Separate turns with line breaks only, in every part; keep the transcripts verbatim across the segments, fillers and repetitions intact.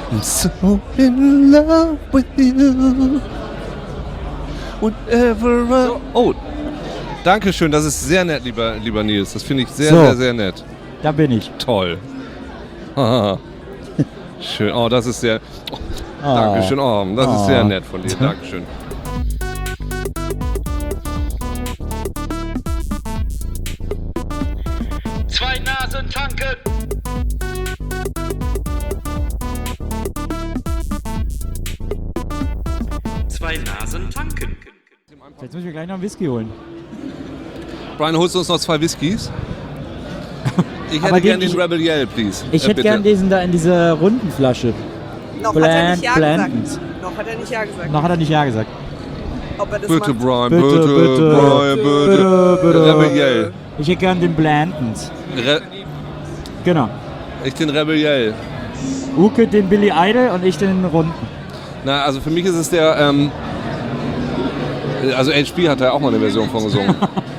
I'm so in love with you. Whatever I... So. Oh, Dankeschön, das ist sehr nett, lieber, lieber Nils. Das finde ich sehr, so. sehr, sehr nett.
Da bin ich.
Toll. Schön. Oh, das ist sehr... Oh, oh. Dankeschön. Oh, das oh. ist sehr nett von dir. Dankeschön.
Zwei Nasen tanken. Zwei Nasen tanken.
Jetzt müssen wir gleich noch einen Whisky holen.
Brian, holst du uns noch zwei Whiskys? Ich hätte gern den, den Rebel Yell, please.
Ich
äh,
hätte gern diesen da in dieser runden Flasche.
Noch
Bland,
hat er nicht Ja
Blandens.
gesagt. Noch hat er nicht Ja gesagt.
Noch hat er nicht Ja gesagt.
Ob er das
bitte,
macht?
Brian,
bitte,
bitte,
bitte,
Brian, bitte.
bitte, bitte.
Rebel Yell.
Ich hätte gern den Blandens.
Re
Genau.
ich den Rebel Yell.
Uke den Billy Idol und ich den runden.
Na, also für mich ist es der, ähm, also H P hat da auch mal eine Version von gesungen.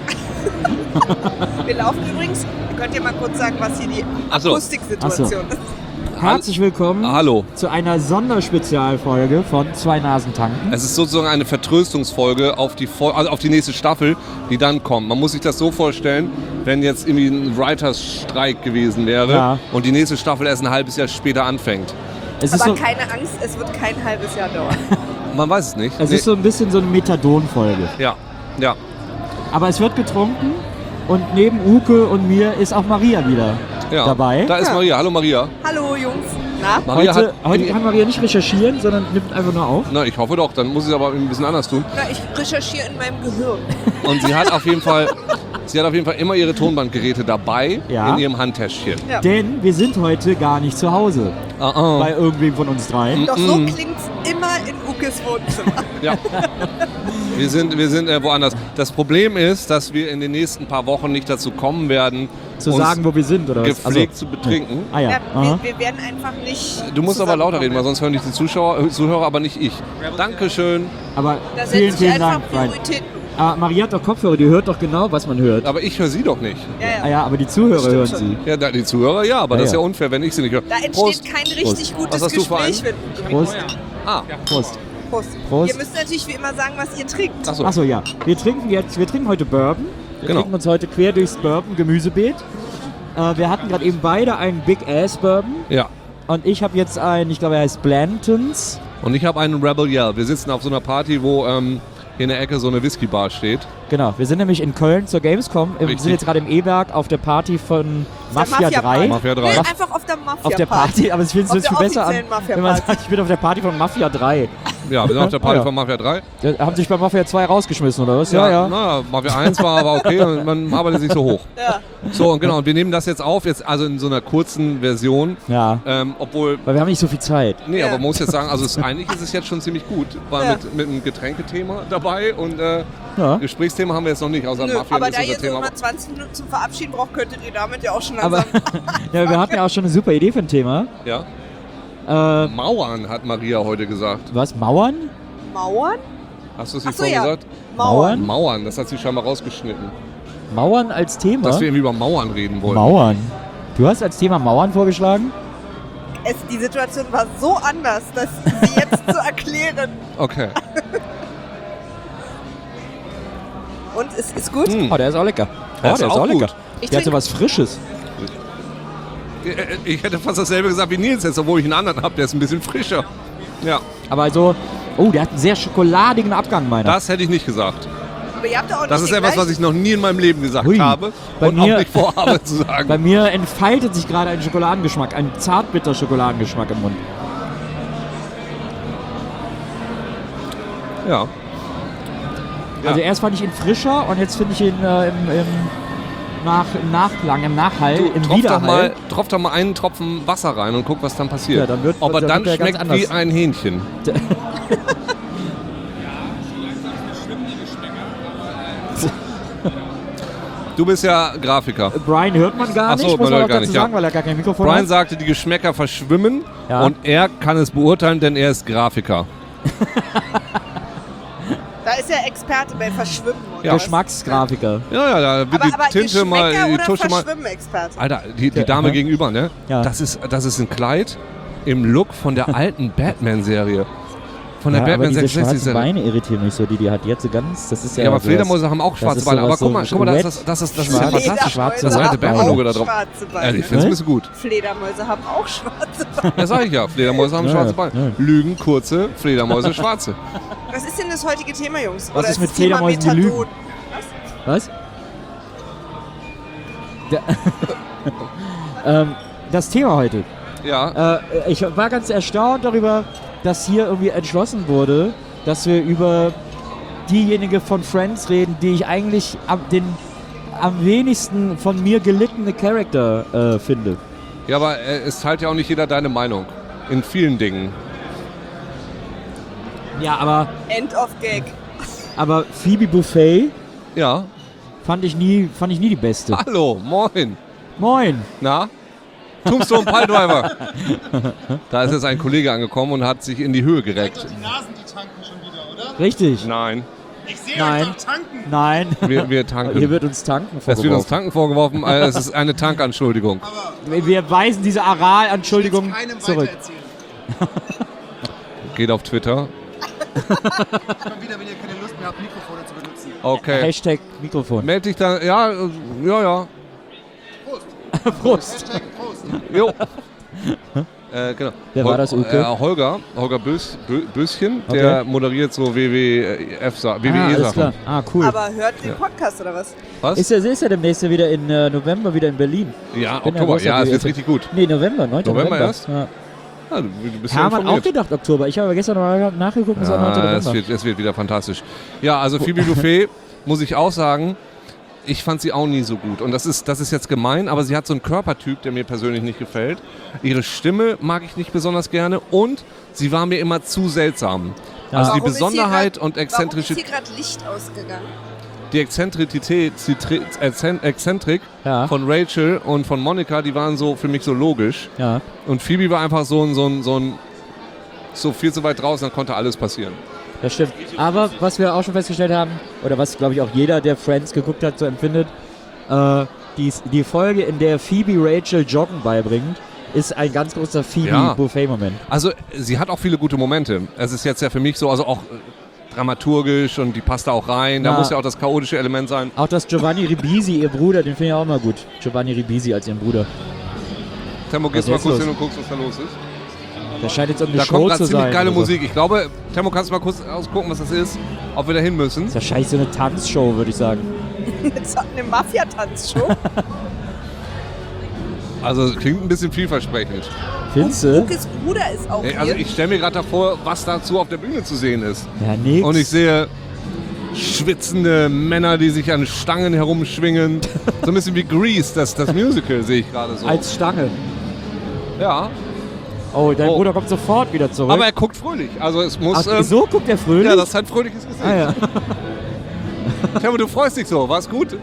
Wir laufen übrigens, ihr könnt ja mal kurz sagen, was hier die
Ach so.
Akustiksituation
Ach so.
ist.
Herzlich willkommen
Ah, hallo.
zu einer Sonderspezialfolge von Zwei Nasen tanken.
Es ist sozusagen eine Vertröstungsfolge auf die, Vol also auf die nächste Staffel, die dann kommt. Man muss sich das so vorstellen, wenn jetzt irgendwie ein Writers-Streik gewesen wäre
Ja.
und die nächste Staffel erst ein halbes Jahr später anfängt.
Es ist,
Aber
so,
keine Angst, es wird kein halbes Jahr dauern.
Man weiß es nicht.
es
Nee.
ist so ein bisschen so eine Methadon-Folge.
Ja, ja.
Aber es wird getrunken und neben Uke und mir ist auch Maria wieder
ja.
dabei.
Da ist
Ja.
Maria. Hallo Maria.
Hallo Jungs. Na?
Maria
Heute,
hat,
heute kann Maria nicht recherchieren, sondern nimmt einfach nur auf.
Na, ich hoffe doch. Dann muss ich es aber ein bisschen anders tun.
Na, ich recherchiere in meinem Gehirn.
Und sie hat auf jeden Fall, sie hat auf jeden Fall immer ihre Tonbandgeräte dabei
Ja.
in ihrem Handtäschchen.
Ja.
Denn wir sind heute gar nicht zu Hause
Ah, ah.
bei irgendwem von uns dreien.
Doch so
Mm.
klingt's immer in Ukes Wohnzimmer.
Ja. Wir sind, wir sind äh, woanders. Das Problem ist, dass wir in den nächsten paar Wochen nicht dazu kommen werden,
Zu
uns
sagen, wo wir sind, oder was?
gepflegt zu betrinken.
Ah ja.
Ja,
Aha.
wir, wir werden einfach nicht.
Du musst aber lauter reden, weil
zusammenkommen.
sonst hören dich die Zuschauer, äh, Zuhörer, aber nicht ich. Dankeschön.
Aber
Da
vielen,
setzen sich
vielen
einfach
Dank. Brian.
Prioritäten.
Ah, Maria hat doch Kopfhörer, die hört doch genau, was man hört.
Aber ich höre sie doch nicht.
Ja,
Ah
ja.
ja, aber die Zuhörer
Stimmt
hören
schon.
sie.
Ja, da- die Zuhörer ja, aber
Ja,
das ist ja
ja.
unfair, wenn ich sie nicht höre.
Da entsteht
Prost.
kein richtig
Was
gutes
hast du für
Gespräch. Wenn,
Prost.
Ah,
Prost.
Prost.
Prost.
Ihr müsst natürlich wie immer sagen, was ihr trinkt.
achso.
Achso, ja. Wir trinken jetzt, wir trinken heute Bourbon. Wir
Genau.
trinken uns heute quer durchs Bourbon-Gemüsebeet. Äh, wir hatten gerade eben beide einen Big Ass Bourbon.
Ja.
Und ich habe jetzt einen, ich glaube, er heißt Blanton's.
Und ich habe einen Rebel Yell. Wir sitzen auf so einer Party, wo ähm, in der Ecke so eine Whisky-Bar steht.
Genau, wir sind nämlich in Köln zur Gamescom. Wir
Richtig.
sind jetzt gerade im E-Werk auf der Party von Mafia
Mafia
drei.
Party.
Mafia drei.
Nee,
Maf-
einfach auf der Mafia
Auf der Party, aber es fühlt
Auf
sich
der
viel besser an,
offiziellen Mafia
wenn man
Party.
sagt, ich bin auf der Party von Mafia drei.
Ja, wir sind auf der Party
Ah, ja.
von Mafia drei.
Da haben sich bei Mafia zwei rausgeschmissen, oder was? Ja, ja.
Na, Mafia eins war aber okay und man arbeitet sich so hoch.
Ja.
So, und genau, und wir nehmen das jetzt auf, jetzt also in so einer kurzen Version.
Ja,
Ähm, obwohl,
weil wir haben nicht so viel Zeit.
nee,
Ja.
aber man muss jetzt sagen, also es, eigentlich ist es jetzt schon ziemlich gut. Weil
Ja.
mit, mit einem Getränkethema dabei und äh,
Ja.
Gesprächsthema haben wir jetzt noch nicht, außer
Nö,
Mafia
aber
ist
da
unser
ihr so
Thema.
immer zwanzig Minuten zum Verabschieden braucht, könntet ihr damit ja auch schon
Aber
langsam.
ja, wir hatten ja auch schon eine super Idee für ein Thema.
Ja.
Äh,
Mauern, hat Maria heute gesagt.
was? Mauern?
Mauern?
Hast du es
Ach
nicht
so,
vorhin
ja.
gesagt?
Mauern?
Mauern, das hat sie scheinbar rausgeschnitten.
Mauern als Thema?
Dass wir irgendwie über Mauern reden wollen.
Mauern. Du hast als Thema Mauern vorgeschlagen?
Es, die Situation war so anders, dass sie jetzt zu erklären.
Okay.
Und es ist gut.
Hm.
Oh, der ist auch lecker. Oh,
Der ist
der ist
auch
auch lecker.
gut.
Ich
Der hat so
trinke-
was Frisches.
Ich hätte fast dasselbe gesagt wie Nils jetzt, obwohl ich einen anderen habe, der ist ein bisschen frischer. Ja,
Aber also, oh, der hat einen sehr schokoladigen Abgang, meiner.
das hätte ich nicht gesagt.
Aber ihr habt ja auch nicht
Das ist
den
etwas, was
gleichen-
ich noch nie in meinem Leben gesagt
Hui.
habe
Bei
und
mir-
auch nicht vorhabe zu
Bei
sagen.
mir entfaltet sich gerade ein Schokoladengeschmack, ein zartbitter Schokoladengeschmack im Mund.
Ja. Ja.
Also erst fand ich ihn frischer und jetzt finde ich ihn äh, im, im, Nach, im Nachklang, im Nachhall,
Du,
im
tropf doch,
Widerhall.
mal, tropf doch mal einen Tropfen Wasser rein und guck, was dann passiert.
Ja, dann wird-
Ob er
dann
dann
wird der ganz
schmeckt wie
anders.
ein Hähnchen. Du bist ja Grafiker.
Brian hört man gar
Ach so,
nicht, muss
man
man
hört
auch
gar
dazu
nicht, ja.
sagen, weil er gar kein Mikrofon
Brian
hat.
sagte, die Geschmäcker verschwimmen
Ja.
und er kann es beurteilen, denn er ist Grafiker.
Da ist er Experte bei Verschwimmen. und
Ja.
was.
Geschmacksgrafiker.
Ja, ja, da wird
Aber,
die
aber
Tinte mal,
Geschmäcker
die
oder
Tusche mal.
Verschwimmen-Experte?
Alter, die, die
Ja,
Dame
aha.
gegenüber, ne?
Ja.
Das ist, das ist ein Kleid. im Look von der alten Batman-Serie. Von der
Ja, aber
Batman
diese schwarzen
sechsundsechzig-Serie.
Beine irritieren mich so, die die hat jetzt so ganz, das ist ja...
Ja, aber
sowas-
Fledermäuse haben auch
das
schwarze
ist
Beine. Aber
sowas
guck mal,
so
guck mal, das
red-
ist, das ist, das ist ja
schwarz-
fantastisch.
schwarze
Das alte
haben
Batman-Logo
auch
da drauf.
schwarze Beine.
Ja, ich finde es ein bisschen gut.
Fledermäuse haben auch schwarze Beine.
Ja, sag ich ja. Fledermäuse haben
Ja,
schwarze
ja,
Beine.
ja.
Lügen, kurze, Fledermäuse, schwarze.
Was ist denn das heutige Thema, Jungs?
Was
Oder
ist mit
das Thema
Fledermäusen, die
Methadon?
lügen? Was? Der ähm, das Thema heute.
Ja,
Äh, ich war ganz erstaunt darüber, dass hier irgendwie entschlossen wurde, dass wir über diejenige von Friends reden, die ich eigentlich am, den am wenigsten von mir gelittene Charakter äh, finde.
ja, aber äh, es teilt ja auch nicht jeder deine Meinung. In vielen Dingen.
Ja, aber,
End of Gag.
aber Phoebe Buffay
Ja.
fand ich nie, fand ich nie die beste.
Hallo, moin.
Moin.
Na? Tombstone Piledriver. Da ist jetzt ein Kollege angekommen und hat sich in die Höhe gereckt.
Die Nasen, die tanken schon wieder, oder?
Richtig.
Nein,
Ich sehe
Nein.
euch doch tanken.
Nein.
wir, wir tanken.
Hier wird uns Tanken
Es wird uns
vorgeworfen.
Tanken vorgeworfen, äh, es ist eine Tankanschuldigung.
Aber
Wir weisen diese Aral-Anschuldigung
keinem
zurück.
weitererzählen.
Geht auf Twitter.
Kommt wieder, wenn ihr keine Lust mehr habt, Mikrofone zu benutzen.
Okay.
Hashtag Mikrofon.
Meld dich da, ja, äh, ja, ja.
Prost.
Hashtag Prost.
Jo. Äh, genau.
Wer war das, Uke?
Äh, Holger, Holger Bös, Bö, Böschen,
Okay.
der moderiert so W W F-Sa-
Ah, alles
W W E-Sachen.
klar. Ah, cool.
Aber hört den Podcast oder was?
Was?
Ist er, ist er demnächst wieder in äh, November wieder in Berlin?
ja,
Bin ja
Oktober.
großer
Ja, es wird
W W F.
richtig gut.
Nee, November, neunter
November
November.
erst?
Ja.
Ja, du, du bist ja
Hermann auch
informiert.
gedacht Oktober. Ich habe gestern noch mal nachgeguckt und es war neunter
Ah, es,
November.
wird, es wird wieder fantastisch. Ja, also Phoebe Buffay, muss ich auch sagen, ich fand sie auch nie so gut. Und das ist, das ist jetzt gemein, aber sie hat so einen Körpertyp, der mir persönlich nicht gefällt. Ihre Stimme mag ich nicht besonders gerne und sie war mir immer zu seltsam.
Ja.
Also die
Warum ist hier
Besonderheit
grad-
und
Warum ist
Exzentrizität,
hier gerade Licht ausgegangen?
die Exzentrizität, Zitri- Exzen- Exzentrik
Ja.
von Rachel und von Monica, die waren so für mich so logisch.
Ja.
Und Phoebe war einfach so ein, so ein, so ein so viel zu weit draußen, dann konnte alles passieren.
Das stimmt. Aber was wir auch schon festgestellt haben, oder was glaube ich auch jeder, der Friends geguckt hat, so empfindet, äh, die, die Folge, in der Phoebe Rachel Joggen beibringt, ist ein ganz großer Phoebe
Ja.
Buffay-Moment.
Also sie hat auch viele gute Momente. Es ist jetzt ja für mich so, also auch äh, dramaturgisch und die passt da auch rein. Da
Ja.
muss ja auch das chaotische Element sein.
Auch das Giovanni Ribisi, ihr Bruder, den finde ich auch immer gut. Giovanni Ribisi als ihren Bruder.
Temmo,
Was
gehst
ist
du mal
jetzt
kurz
los?
hin und guckst, was da los ist.
Der scheint jetzt irgendeine
Da kommt
Show
gerade
zu
ziemlich
sein.
geile
oder so.
Musik. Ich glaube, Temmo, kannst du mal kurz ausgucken, was das ist? Ob wir da hin müssen?
Das ist wahrscheinlich so eine Tanzshow, würde ich sagen.
Jetzt hat eine Mafia-Tanzshow.
Also klingt ein bisschen vielversprechend.
Findest du?
Ukes Bruder ist auch
Ey,
hier.
Also ich stelle mir gerade davor, was dazu auf der Bühne zu sehen ist.
Ja, nix.
Und ich sehe schwitzende Männer, die sich an Stangen herumschwingen. So ein bisschen wie Grease, das, das Musical sehe ich gerade so.
Als Stange.
Ja,
Oh, dein
Oh.
Bruder kommt sofort wieder zurück.
aber er guckt fröhlich. Also es muss...
Ach,
ähm,
so guckt er fröhlich?
ja, das ist ein fröhliches Gesicht.
ah, ja.
Temmo, du freust dich so. War's gut?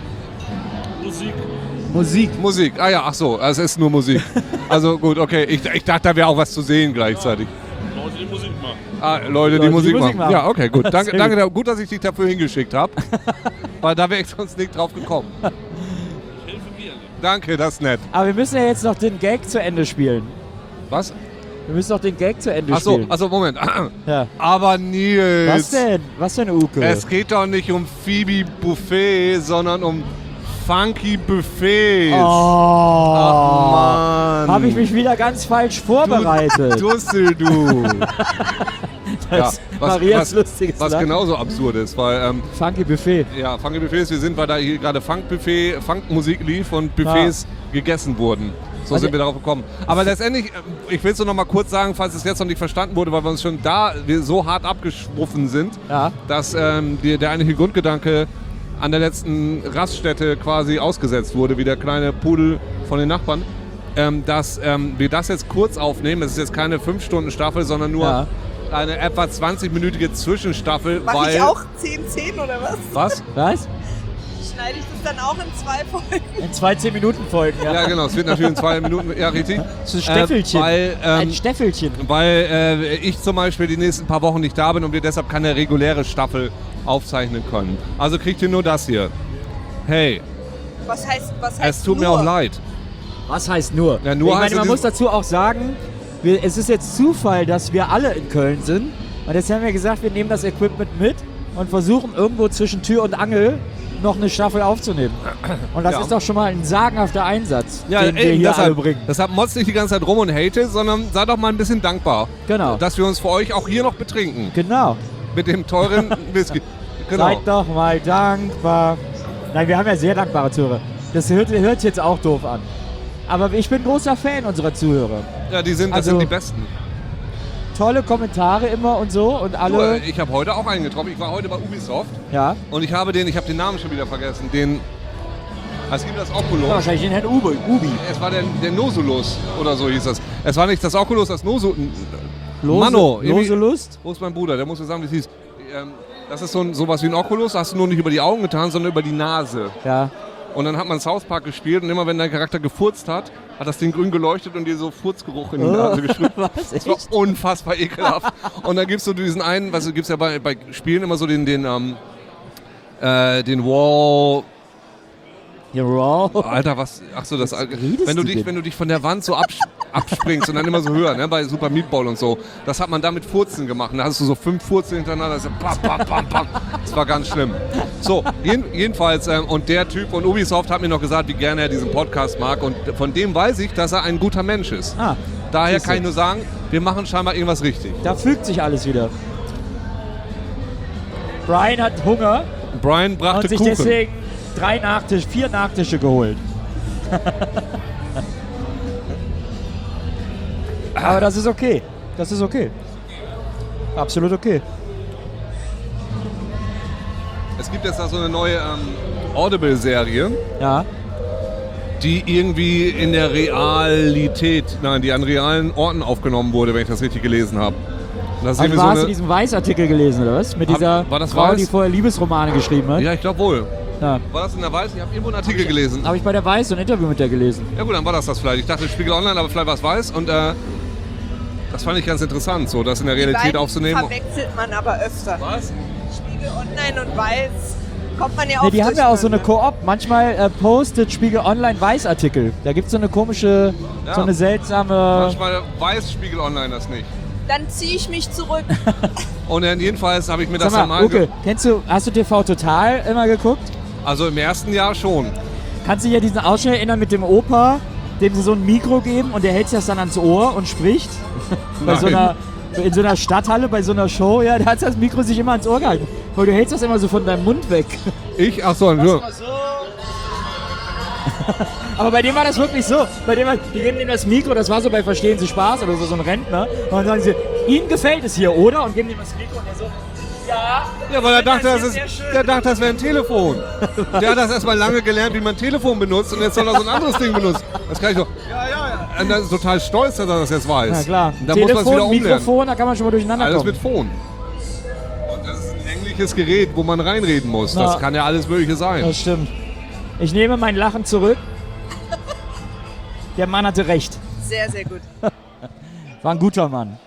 Musik.
Musik. Ah ja, ach so, es ist nur Musik. Also gut, okay. Ich, ich dachte, da wäre auch was zu sehen gleichzeitig.
Leute, die Musik machen.
Ah, Leute, die,
Leute, die
Musik,
Musik
machen.
machen.
Ja, okay, gut. Danke,
Sehr
danke, gut, dass ich dich dafür hingeschickt habe. Weil da wäre ich sonst nicht drauf gekommen.
Ich helfe mir.
Danke, das ist nett.
Aber wir müssen ja jetzt noch den Gag zu Ende spielen.
Was?
Wir müssen noch den Gag zu Ende
Ach so,
spielen.
also Moment.
Ja.
Aber Nils.
Was denn? Was für eine Uke?
Es geht doch nicht um Phoebe Buffet, sondern um Funky Buffets.
Oh.
Ach Mann.
Habe ich mich wieder ganz falsch vorbereitet.
Dussel, du.
das
Ja,
ist
was-
Marias
was-
lustiges
Was
Lachen.
genauso absurd ist, weil ähm,
Funky Buffet.
ja, Funky Buffets, wir sind, weil da hier gerade Funkbuffet, Funkmusik lief und Buffets gegessen wurden. So
Also-
sind wir darauf gekommen. Aber letztendlich, ähm, ich will es nur noch mal kurz sagen, falls es jetzt noch nicht verstanden wurde, weil wir uns schon da wir so hart abgeschwuffen sind,
Ja.
dass ähm, die, der eigentliche Grundgedanke an der letzten Raststätte quasi ausgesetzt wurde, wie der kleine Pudel von den Nachbarn, ähm, dass ähm, wir das jetzt kurz aufnehmen. Es ist jetzt keine fünf Stunden Staffel, sondern nur
Ja.
eine etwa zwanzig-minütige Zwischenstaffel.
Mach
weil,
ich auch zehn zehn oder was?
Was?
Was?
Schneide ich das dann auch in zwei Folgen?
In zwei zehn Minuten Folgen, ja.
Ja, genau. Es wird natürlich in zwei Minuten. Ja, richtig.
So ein Steffelchen.
Äh, weil ähm,
Ein Steffelchen.
weil äh, ich zum Beispiel die nächsten paar Wochen nicht da bin und wir deshalb keine reguläre Staffel aufzeichnen können. Also kriegt ihr nur das hier. Hey,
Was heißt, was heißt
es tut mir
nur?
auch leid.
Was heißt nur?
Ja, nur
ich
heißt
meine, man
es-
muss dazu auch sagen, wir, es ist jetzt Zufall, dass wir alle in Köln sind. Und jetzt haben wir gesagt, wir nehmen das Equipment mit und versuchen irgendwo zwischen Tür und Angel noch eine Staffel aufzunehmen. Und das
Ja.
ist doch schon mal ein sagenhafter Einsatz,
Ja,
den wir
ey,
hier alle
deshalb,
bringen.
deshalb motzt nicht die ganze Zeit rum und hate, sondern sei doch mal ein bisschen dankbar,
Genau.
dass wir uns für euch auch hier noch betrinken.
Genau.
Mit dem teuren Whisky. Genau.
Seid doch mal dankbar. Nein, wir haben ja sehr dankbare Zuhörer. Das hört, hört sich jetzt auch doof an. Aber ich bin großer Fan unserer Zuhörer.
Ja, die sind, das
Also-
sind die Besten.
Tolle Kommentare immer und so und
Du,
alle.
äh, ich habe heute auch einen getroffen. Ich war heute bei Ubisoft
Ja,
und ich habe den, ich habe den Namen schon wieder vergessen, den, es gibt das Oculus.
wahrscheinlich den Herrn Ubi. Ubi.
Es war der, der Nosulus oder so hieß das. Es war nicht das Oculus, das Nosu...
Lose,
Mano, irgendwie-
Lose Lust?
Wo ist mein Bruder? Der muss mir sagen, wie es hieß. Ähm, das ist so ein, sowas wie ein Oculus, hast du nur nicht über die Augen getan, sondern über die Nase.
Ja.
Und dann hat man South Park gespielt und immer wenn dein Charakter gefurzt hat, hat das Ding grün geleuchtet und dir so Furzgeruch in die Nase geschrieben.
Was?
Das war
Echt?
unfassbar ekelhaft. Und dann gibst du diesen einen, was du gibst ja bei, bei Spielen immer so den, den, ähm, äh, den Wall.
Ja, wow.
Alter, was? Ach so, das.
redest
Wenn du
du
dich,
denn?
wenn du dich von der Wand so abs abspringst und dann immer so höher, ne, bei Super Meat Ball und so. Das hat man da mit Furzen gemacht. Und da hast du so fünf Furzen hintereinander. Das, ist bam, bam, bam, bam. Das war ganz schlimm. So, jeden, jedenfalls, ähm, und der Typ von Ubisoft hat mir noch gesagt, wie gerne er diesen Podcast mag. Und von dem weiß ich, dass er ein guter Mensch ist.
Ah,
Daher
siehste.
kann ich nur sagen, wir machen scheinbar irgendwas richtig.
da fügt sich alles wieder. Brian hat Hunger
Brian brachte
und sich
Kuchen.
deswegen drei Nachtische, vier Nachtische geholt. Aber das ist okay. Das ist okay. Absolut okay.
Es gibt jetzt da so eine neue ähm, Audible-Serie,
Ja.
die irgendwie in der Realität, nein, die an realen Orten aufgenommen wurde, wenn ich das richtig gelesen habe. Und das ist
Also
irgendwie
hast
so
du
eine,
diesen Weiß-Artikel gelesen, oder was? Mit
Hab-
dieser
war das
Frau,
Weiß?
die vorher Liebesromane geschrieben hat?
ja, ich glaube wohl.
Ja.
War das in der Weiß? Ich habe irgendwo einen Artikel gelesen.
Habe ich bei der Weiß so ein Interview mit der gelesen.
Ja gut, dann war das das vielleicht. Ich dachte Spiegel Online, aber vielleicht war es Weiß. Und äh, das fand ich ganz interessant, so das in der
Die
Realität
beiden
aufzunehmen.
verwechselt man aber öfter.
Was?
Spiegel Online und Weiß kommt man ja
Nee,
auch
die haben ja auch so eine
durcheinander.
Koop. Manchmal äh, postet Spiegel Online Weiß-Artikel. Da gibt es so eine komische,
Ja.
so eine seltsame...
Manchmal weiß Spiegel Online das nicht.
Dann ziehe ich mich zurück.
Und dann jedenfalls habe ich mir
Sag
das dann
mal,
mal
Uke, kennst du, hast du T V Total immer geguckt?
Also im ersten Jahr schon.
Kannst du dich an diesen Ausschnitt erinnern mit dem Opa, dem sie so ein Mikro geben und der hält sich das dann ans Ohr und spricht? bei so
Nein.
einer, in so einer Stadthalle, bei so einer Show, ja, da hat das Mikro sich immer ans Ohr gehalten. Weil du hältst das immer so von deinem Mund weg.
Ich? Ach so, nur.
Aber bei dem war das wirklich so. Bei dem, war- die geben ihm das Mikro, das war so bei Verstehen Sie Spaß oder so, so ein Rentner. Und dann sagen sie, Ihnen gefällt es hier, oder? Und geben ihm das Mikro und der so, ja.
Ja, weil er
ich
dachte,
find
das
hier
ist,
sehr schön.
der dachte, das wäre ein Telefon. Der hat das erstmal lange gelernt, wie man ein Telefon benutzt und jetzt soll er so ein anderes Ding benutzen. Das kann ich doch. Ja, ja, ja. Und dann ist total stolz, dass er das jetzt weiß.
Na klar.
Und dann muss man es wieder
Telefon,
umlernen.
Mikrofon, da kann man schon mal durcheinander
Alles
kommen.
mit Phon. Und das ist ein längliches Gerät, wo man reinreden muss.
Na.
Das kann ja alles Mögliche sein.
Das stimmt. Ich nehme mein Lachen zurück. Der Mann hatte recht.
Sehr, sehr gut.
War ein guter Mann.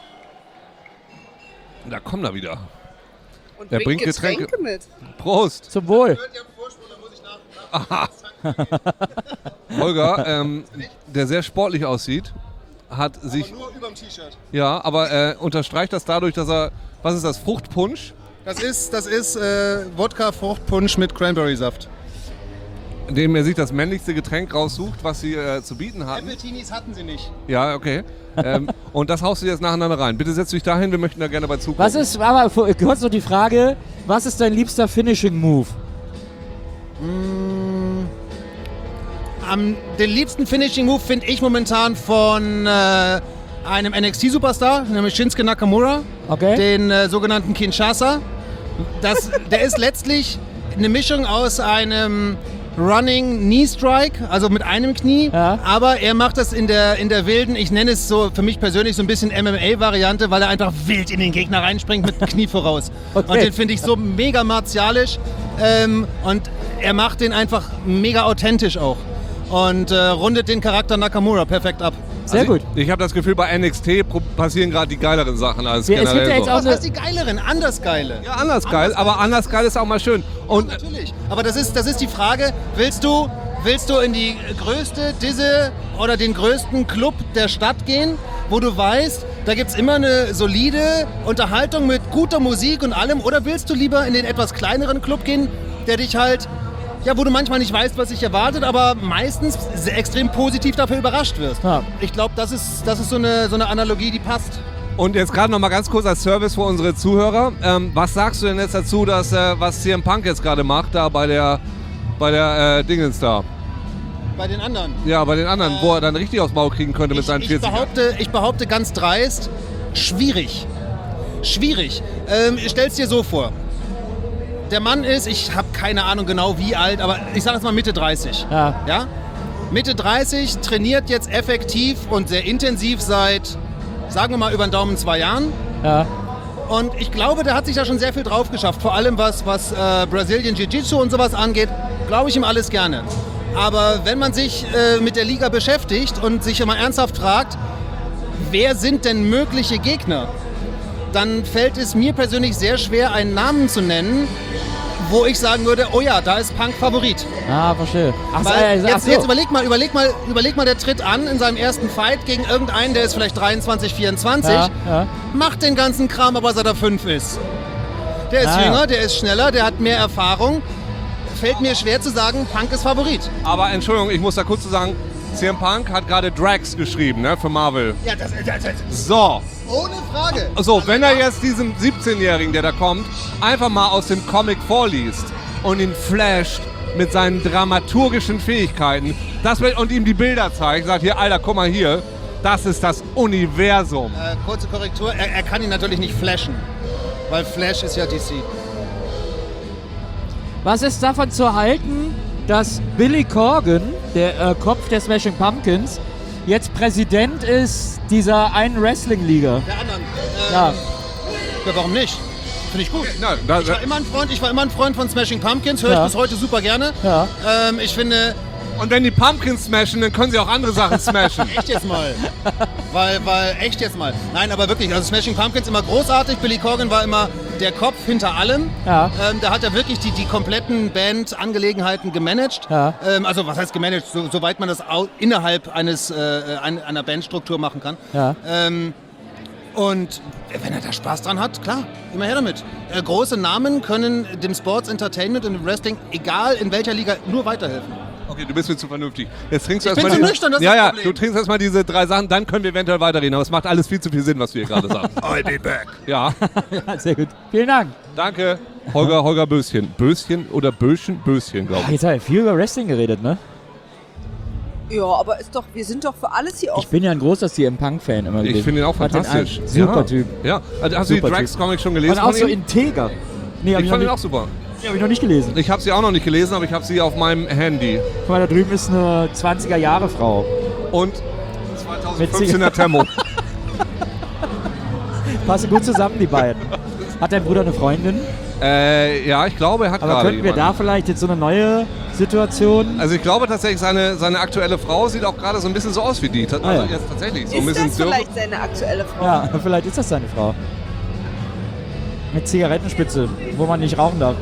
Da kommt er wieder.
Und
Der
bringt
bringt Getränke.
Getränke mit.
Prost.
Zum Wohl.
Holger, ähm, der sehr sportlich aussieht, hat sich.
Nur überm T-Shirt.
Ja, aber äh, unterstreicht das dadurch, dass er. Was ist das? Fruchtpunsch?
Das ist, das ist äh, Wodka-Fruchtpunsch mit Cranberry-Saft.
Indem er sich das männlichste Getränk raussucht, was sie äh, zu bieten haben.
Apple-Teenies hatten sie nicht.
Ja, okay. ähm, und das haust du jetzt nacheinander rein. Bitte setz dich dahin, wir möchten da gerne bei zugucken.
Was ist, aber vor- kurz noch die Frage, was ist dein liebster Finishing-Move?
Am den liebsten Finishing-Move finde ich momentan von äh, einem N X T-Superstar, nämlich Shinsuke Nakamura,
Okay.
den äh, sogenannten Kinshasa. Das, der ist letztlich eine Mischung aus einem Running Knee Strike, also mit einem Knie,
Ja.
aber er macht das in der, in der wilden, ich nenne es so für mich persönlich so ein bisschen M M A-Variante, weil er einfach wild in den Gegner reinspringt mit dem Knie voraus.
Okay.
Und den finde ich so mega martialisch ähm, und er macht den einfach mega authentisch auch und äh, rundet den Charakter Nakamura perfekt ab.
Sehr
Also
gut.
Ich, ich habe das Gefühl, bei N X T pro- passieren gerade die geileren Sachen als
Ja, es gibt
generell
ja jetzt
so.
auch
Was
eine-
heißt die geileren? Anders geile.
Ja, anders geil, aber anders geil ist auch mal schön. Und
Natürlich. Aber das ist, das ist die Frage, willst du, willst du in die größte Disse oder den größten Club der Stadt gehen wo du weißt, da gibt es immer eine solide Unterhaltung mit guter Musik und allem? Oder willst du lieber in den etwas kleineren Club gehen, der dich halt, ja, wo du manchmal nicht weißt, was dich erwartet, aber meistens sehr extrem positiv dafür überrascht wirst?
Ja.
Ich glaube, das ist, das ist so eine, so eine Analogie, die passt.
Und jetzt gerade noch mal ganz kurz als Service für unsere Zuhörer. Ähm, was sagst du denn jetzt dazu, dass, äh, was C M Punk jetzt gerade macht, da bei der, bei der äh, Dingens da?
Bei den anderen.
Ja, bei den anderen, äh, wo er dann richtig aufs Maul kriegen könnte mit
ich,
seinen
ich
vierzig.
behaupte, ich behaupte ganz dreist, schwierig. Schwierig. Ähm, ich stell's dir so vor. Der Mann ist, ich habe keine Ahnung genau wie alt, aber ich sage jetzt mal Mitte dreißig.
Ja.
Ja? Mitte dreißig, trainiert jetzt effektiv und sehr intensiv seit, sagen wir mal, über den Daumen zwei Jahren.
Ja.
Und ich glaube, der hat sich da schon sehr viel drauf geschafft. Vor allem was, was äh, Brazilian Jiu-Jitsu und sowas angeht, glaube ich ihm alles gerne. Aber wenn man sich äh, mit der Liga beschäftigt und sich immer ernsthaft fragt, wer sind denn mögliche Gegner, dann fällt es mir persönlich sehr schwer, einen Namen zu nennen, wo ich sagen würde, oh ja, da ist Punk Favorit.
Ah, verstehe. Ach, so,
Weil
äh, ach
jetzt,
so.
jetzt überleg mal, überleg mal, überleg mal, der tritt an in seinem ersten Fight gegen irgendeinen, der ist vielleicht dreiundzwanzig, vierundzwanzig,
Ja, ja.
macht den ganzen Kram, aber seit er fünf ist. Der ist
Ah, ja.
jünger, der ist schneller, der hat mehr Erfahrung. Fällt mir schwer zu sagen, Punk ist Favorit.
Aber Entschuldigung, ich muss da kurz zu sagen, C M Punk hat gerade Drax geschrieben, ne, für Marvel.
Ja, das, das, das
So,
ohne Frage.
so, wenn er jetzt diesem siebzehnjährigen, der da kommt, einfach mal aus dem Comic vorliest und ihn flasht mit seinen dramaturgischen Fähigkeiten das wird, und ihm die Bilder zeigt, sagt hier, Alter, guck mal hier, das ist das Universum.
Äh, kurze Korrektur, er, er kann ihn natürlich nicht flashen, weil Flash ist ja D C.
Was ist davon zu halten, dass Billy Corgan, der äh, Kopf der Smashing Pumpkins, jetzt Präsident ist dieser einen Wrestling-Liga?
Der anderen. Äh,
Ja.
ja, warum nicht? Finde ich gut.
Na, da,
Ich war immer ein Freund, ich war immer ein Freund von Smashing Pumpkins, höre
Ja.
ich bis heute super gerne.
Ja.
Ähm, ich finde,
und wenn die Pumpkins smashen, dann können sie auch andere Sachen smashen.
echt jetzt mal. weil, weil, echt jetzt mal. Nein, aber wirklich, also Smashing Pumpkins immer großartig. Billy Corgan war immer der Kopf hinter allem.
Ja.
Ähm, da hat er wirklich die, die kompletten Band-Angelegenheiten gemanagt.
Ja.
Ähm, also was heißt gemanagt? So, soweit man das au- innerhalb eines, äh, ein, einer Bandstruktur machen kann.
Ja.
Ähm, und wenn er da Spaß dran hat, klar, immer her damit. Äh, große Namen können dem Sports Entertainment und dem Wrestling, egal in welcher Liga, nur weiterhelfen.
Okay, du bist mir zu vernünftig. Jetzt trinkst du
Ich
erstmal
bin zu
die-
nüchtern, das ist
ja,
das
ja,
Problem.
du trinkst erstmal diese drei Sachen, dann können wir eventuell weiterreden. Aber es macht alles viel zu viel Sinn, was du hier gerade sagst.
I'll be back.
Ja,
Ja, sehr gut. Vielen Dank.
danke. Holger, Holger Böschen. Böschen oder Böschen? Böschen, glaube
Ach,
ich.
jetzt haben wir viel über Wrestling geredet, ne?
Ja, aber ist doch, wir sind doch für alles hier
Ich
offen.
bin ja ein großer C M Punk-Fan immer gewesen.
Ich finde ihn auch
Fand den
fantastisch.
ein- Super
ja.
Typ.
Ja, also hast du die
Super
Drax-Comic schon gelesen
Und auch
von
so
ihm?
integer. Nee, hab
Ich
ich,
fand ihn
noch
auch super.
nicht, hab ich noch nicht gelesen.
Ich habe sie auch noch nicht gelesen, aber ich habe sie auf meinem Handy.
Guck mal, da drüben ist eine zwanziger-Jahre-Frau.
Und
Mit
zweitausendfünfzehner Tempo.
Passen gut zusammen, die beiden. Hat dein Bruder eine Freundin?
äh, ja, ich glaube, er hat
Aber
gerade
könnten wir da
jemanden.
vielleicht jetzt so eine neue Situation...
Also ich glaube tatsächlich, seine, seine aktuelle Frau sieht auch gerade so ein bisschen so aus wie die. Also
Ah, ja.
jetzt tatsächlich. So ein
Ist
bisschen
das
dürr.
vielleicht seine aktuelle Frau?
Ja, vielleicht ist das seine Frau. Mit Zigarettenspitze, wo man nicht rauchen darf.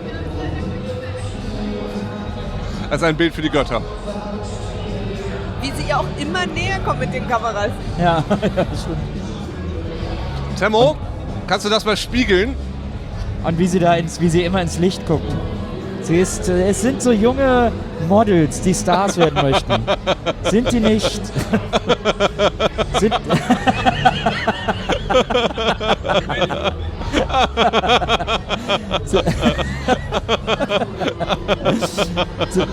Das ist ein Bild für die Götter.
Wie sie ihr auch immer näher kommt mit den Kameras.
Ja, ja, stimmt.
Temmo, kannst du das mal spiegeln?
Und wie sie da ins, wie sie immer ins Licht guckt. Sie ist, äh, es sind so junge Models, die Stars werden möchten. Sind die nicht? sind, so, so,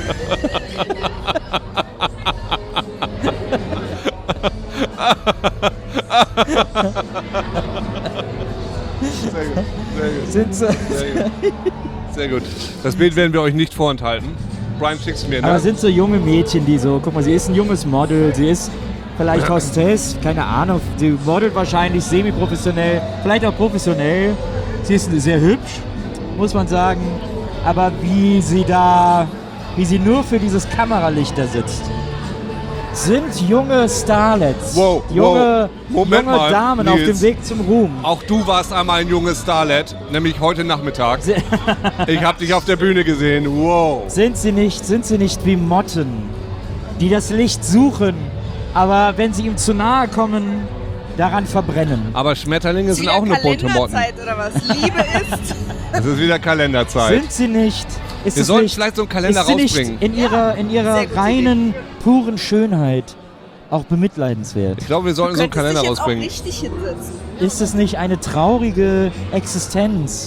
Sehr gut. Sehr gut.
sind so,
Sehr gut. Sehr gut. Das Bild werden wir euch nicht vorenthalten. Brian, schickst du mir,
aber
ne?
sind so junge Mädchen, die so, guck mal, sie ist ein junges Model, sie ist vielleicht Hostess, keine Ahnung, sie modelt wahrscheinlich semi-professionell, vielleicht auch professionell. Sie ist sehr hübsch, muss man sagen, aber wie sie da, wie sie nur für dieses Kameralicht da sitzt. Sind junge Starlets,
Wow,
junge,
wow. Moment
junge
mal,
Damen auf
Nils.
dem Weg zum Ruhm.
Auch du warst einmal ein junges Starlet, nämlich heute Nachmittag. Ich habe dich auf der Bühne gesehen. Wow.
Sind sie nicht, sind sie nicht wie Motten, die das Licht suchen aber wenn sie ihm zu nahe kommen, daran verbrennen.
Aber Schmetterlinge sind auch nur bunte Motten.
Kalenderzeit oder was? Liebe ist.
Es ist wieder Kalenderzeit.
Sind sie nicht? Ist
Wir
es
sollten
nicht,
vielleicht so einen Kalender
ist sie
rausbringen.
nicht in ihrer, in ihrer
sehr gute
reinen, puren Schönheit auch bemitleidenswert?
Ich glaube, wir sollten so einen
Könntest
Kalender
dich jetzt auch
rausbringen.
richtig hinsetzen.
Ist es nicht eine traurige Existenz,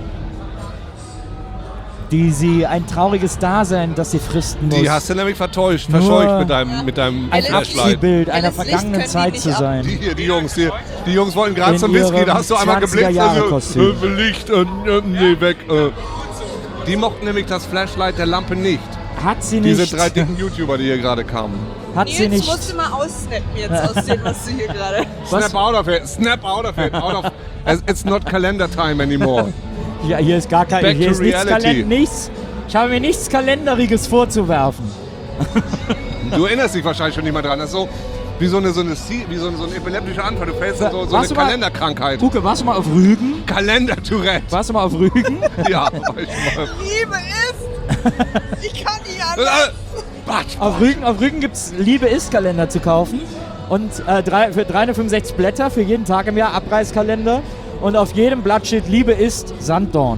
die sie, ein trauriges Dasein, das sie fristen muss?
Die hast du nämlich vertäuscht,
Nur
verscheucht mit deinem, mit deinem
ein
Flashlight.
Abziehbild einer
Helles Licht
vergangenen
können die
Zeit
nicht
zu
ab.
sein.
Die hier, die Jungs, die, die Jungs wollten gerade
In
zum Whisky,
ihrem
da hast du einmal geblickt.
zwanziger-Jahre-Kostüm.
äh, Licht, äh, äh, nee, weg. Äh. Die mochten nämlich das Flashlight der Lampe nicht.
Hat sie nicht,
Diese drei dicken YouTuber, die hier gerade kamen.
hat sie
Nils,
nicht,
musst du mal aussnappen jetzt aus dem, was du hier gerade...
Was?
Snap out of it, snap out of it. Out of, it's not calendar time anymore.
ja, hier ist gar kein,
Back
hier
to
ist nichts,
reality.
Kalend, nichts, ich habe mir nichts Kalenderiges vorzuwerfen.
Du erinnerst dich wahrscheinlich schon nicht mehr dran. Das ist so wie so eine, so eine, wie so eine, so ein epileptischer Anfall. Du fällst in so, so eine
Warst du mal-
Kalenderkrankheit.
Uke, warst du mal auf Rügen?
Kalender-Tourette.
Warst du mal auf Rügen?
Ja, war ich mal.
Liebe ist... Ich kann nicht anders.
Äh, Batsch.
Auf Rügen, auf Rügen gibt es Liebe ist Kalender zu kaufen. Und äh, drei, für dreihundertfünfundsechzig Blätter für jeden Tag im Jahr Abreißkalender. Und auf jedem Blatt steht Liebe ist Sanddorn.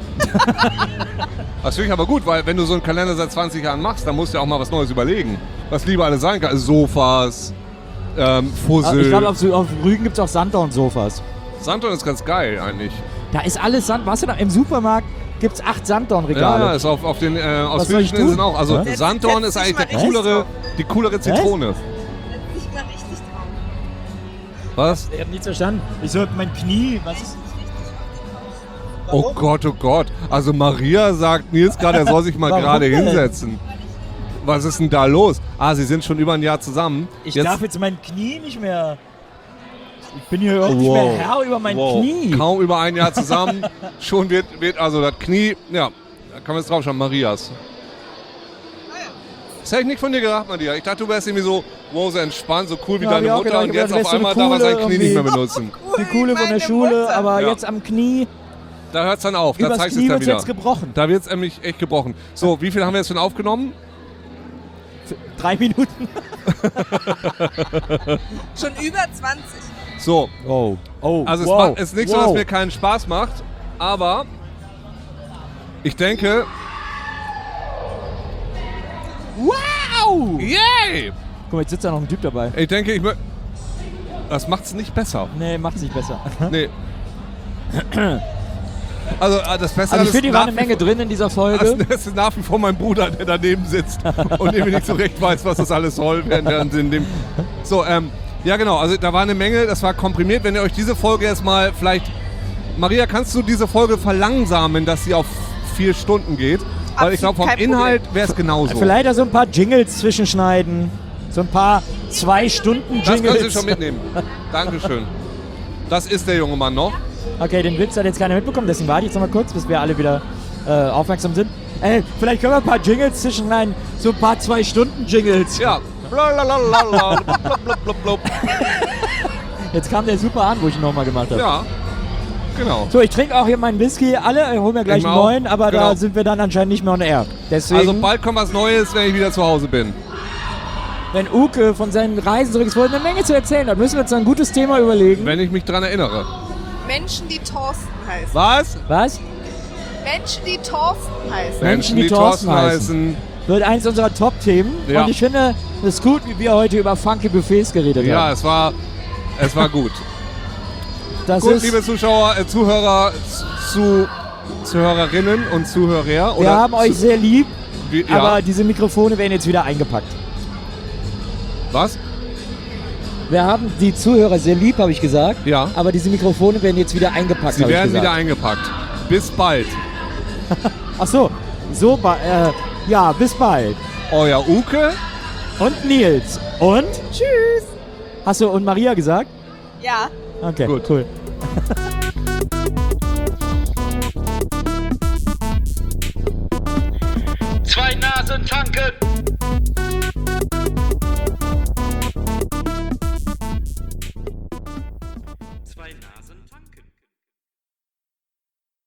Das finde ich aber gut, weil wenn du so einen Kalender seit zwanzig Jahren machst, dann musst du ja auch mal was Neues überlegen. Was Liebe alles sein kann. Sofas, ähm, Fussel.
Ich glaube, auf, auf Rügen gibt es auch Sanddorn-Sofas.
Sanddorn ist ganz geil eigentlich.
Da ist alles Sand. Warst du da im Supermarkt? Gibt es acht
Ja,
Sanddorn-Regale.
ist auf, auf den äh,
Was soll ich
ausführlichen Inseln
tun?
auch. Also
Hä?
Sanddorn ist
Setz dich
eigentlich der
mal richtig
coolere, die coolere Zitrone.
Ich mal richtig drauf.
Was?
Ich habe nichts verstanden. Ich so, mein Knie, was ist...
Oh Gott, oh Gott. Also Maria sagt Nils gerade, er soll sich mal
Warum
gerade
denn?
hinsetzen. Was ist denn da los? Ah, sie sind schon über ein Jahr zusammen.
Ich
Jetzt,
darf jetzt mein Knie nicht mehr... Ich bin hier überhaupt nicht mehr Herr über mein
wow.
Knie.
Kaum über ein Jahr zusammen. Schon wird, wird also das Knie, ja, da kann man jetzt drauf schauen, Marias. Das hätte ich nicht von dir gedacht, Maria. Ich dachte, du wärst irgendwie so, wow, so entspannt, so cool wie
Ja, hab
deine
ich auch
Mutter
gedacht,
und
ich hab
jetzt
gedacht,
auf
du wärst so
einmal
eine
darf er sein
coole
Knie nicht mehr
irgendwie-
benutzen.
Die Coole von der
Meine
Schule,
Mutter.
aber
Ja.
jetzt am Knie,
Da hört es dann auf, da
übers
zeigt es
Knie
dann
wird
wieder.
jetzt gebrochen.
Da wird es nämlich echt gebrochen. So, wie viel haben wir jetzt schon aufgenommen?
Drei Minuten.
Schon über zwanzig.
So,
Oh, oh,
also es
wow.
macht, es ist nicht so,
wow.
dass mir keinen Spaß macht, aber ich denke,
Wow!
yay!
Guck mal, jetzt sitzt da noch ein Typ dabei.
Ich denke, ich mö- das macht es nicht besser.
Nee, macht's nicht besser.
Nee. Also äh, das Beste
Also ich
ist
finde, hier war
nach
eine
wie
Menge
vor-
drin in dieser
Das,
Folge.
das ist nach wie vor mein Bruder, der daneben sitzt und irgendwie nicht so recht weiß, was das alles soll. Während der, in dem so, ähm, ja genau, also da war eine Menge, das war komprimiert. Wenn ihr euch diese Folge jetzt mal vielleicht... Maria, kannst du diese Folge verlangsamen, dass sie auf vier Stunden geht? Weil ich glaube, vom
Absolut kein
Inhalt wäre es genauso.
Vielleicht da so ein paar Jingles zwischenschneiden. So ein paar zwei Stunden
Das
Jingles.
kannst du schon mitnehmen. Dankeschön. Das ist der junge Mann noch.
Okay, den Witz hat jetzt keiner mitbekommen, deswegen warte ich jetzt noch mal kurz, bis wir alle wieder äh, aufmerksam sind. Ey, vielleicht können wir ein paar Jingles zwischenschneiden. So ein paar zwei Stunden Jingles.
Ja. Blablabla, blub, blub, blub, blub.
Jetzt kam der super an, wo ich ihn nochmal gemacht habe.
Ja, genau.
So, ich trinke auch hier meinen Whisky. Alle äh, holen mir gleich
Ich
einen
auch.
neuen, aber
Genau.
da sind wir dann anscheinend nicht mehr on air. Deswegen,
Also bald kommt was Neues, wenn ich wieder zu Hause bin.
wenn Uke von seinen Reisen zurück ist, wo er eine Menge zu erzählen hat, müssen wir uns ein gutes Thema überlegen.
Wenn ich mich dran erinnere.
Menschen, die Thorsten heißen.
Was?
Was?
Menschen, die Thorsten heißen.
Menschen, die Thorsten
heißen.
Wird eins unserer Top-Themen.
Ja.
Und ich finde, es ist gut, wie wir heute über funky Buffets geredet
Ja,
haben.
es war, es war gut.
Das
Gut,
ist,
liebe Zuschauer, äh, Zuhörer, zu, Zuhörerinnen und Zuhörer.
wir
Oder
haben euch
zu,
sehr lieb,
wie, ja.
aber diese Mikrofone werden jetzt wieder eingepackt.
Was?
Wir haben die Zuhörer sehr lieb, habe ich gesagt.
Ja.
Aber diese Mikrofone werden jetzt wieder eingepackt,
Sie
habe ich
werden
gesagt.
wieder eingepackt. Bis bald.
Ach so, so, ba- äh, ja, bis bald.
Euer Uke.
Und Nils. Und tschüss. Hast du und Maria gesagt?
Ja.
Okay,
Gut.
cool.
Zwei Nasen tanken.